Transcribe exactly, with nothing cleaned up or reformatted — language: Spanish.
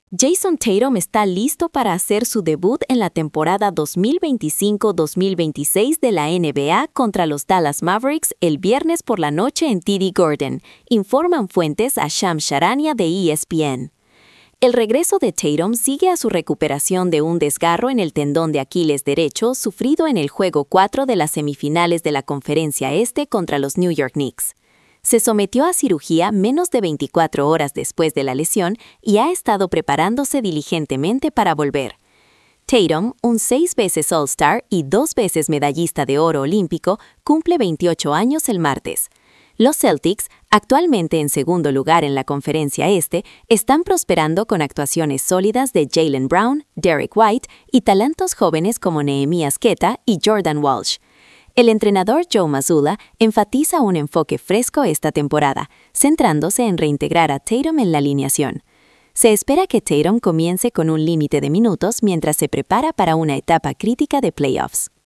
Jason Tatum está listo para hacer su debut en la temporada dos mil veinticinco dos mil veintiséis de la N B A contra los Dallas Mavericks el viernes por la noche en T D Garden, informan fuentes a Shams Charania de E S P N. El regreso de Tatum sigue a su recuperación de un desgarro en el tendón de Aquiles derecho sufrido en el Juego cuatro de las semifinales de la Conferencia Este contra los New York Knicks. Se sometió a cirugía menos de veinticuatro horas después de la lesión y ha estado preparándose diligentemente para volver. Tatum, un seis veces All-Star y dos veces medallista de oro olímpico, cumple veintiocho años el martes. Los Celtics, actualmente en segundo lugar en la Conferencia Este, están prosperando con actuaciones sólidas de Jaylen Brown, Derek White y talentos jóvenes como Nehemias Queta y Jordan Walsh. El entrenador Joe Mazzulla enfatiza un enfoque fresco esta temporada, centrándose en reintegrar a Tatum en la alineación. Se espera que Tatum comience con un límite de minutos mientras se prepara para una etapa crítica de playoffs.